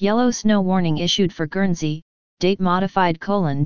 Yellow snow warning issued for Guernsey, date modified: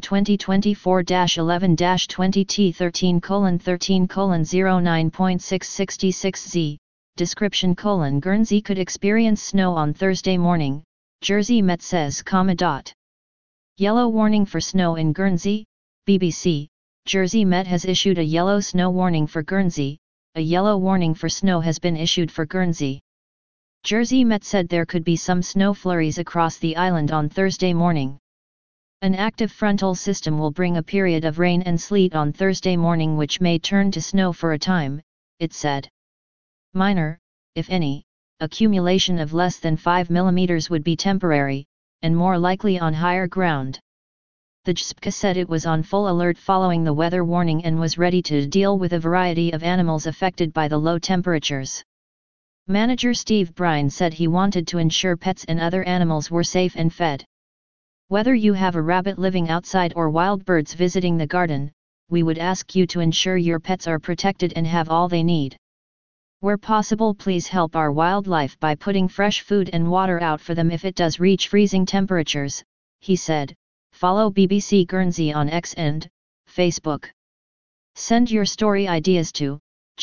2024-11-20T13:13:09.666Z, description: Guernsey could experience snow on Thursday morning, Jersey Met says. Yellow warning for snow in Guernsey, BBC, Jersey Met has issued a yellow snow warning for Guernsey. A yellow warning for snow has been issued for Guernsey. Jersey Met said there could be some snow flurries across the island on Thursday morning. An active frontal system will bring a period of rain and sleet on Thursday morning which may turn to snow for a time, it said. Minor, if any, accumulation of less than 5 mm would be temporary, and more likely on higher ground. The JSPCA said it was on full alert following the weather warning and was ready to deal with a variety of animals affected by the low temperatures. Manager Steve Brine said he wanted to ensure pets and other animals were safe and fed. Whether you have a rabbit living outside or wild birds visiting the garden, we would ask you to ensure your pets are protected and have all they need. Where possible, please help our wildlife by putting fresh food and water out for them if it does reach freezing temperatures, he said. Follow BBC Guernsey on X and Facebook. Send your story ideas to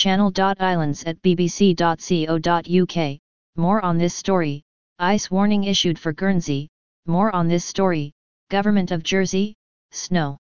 channel.islands@bbc.co.uk. More on this story: ice warning issued for Guernsey. More on this story: Government of Jersey, snow.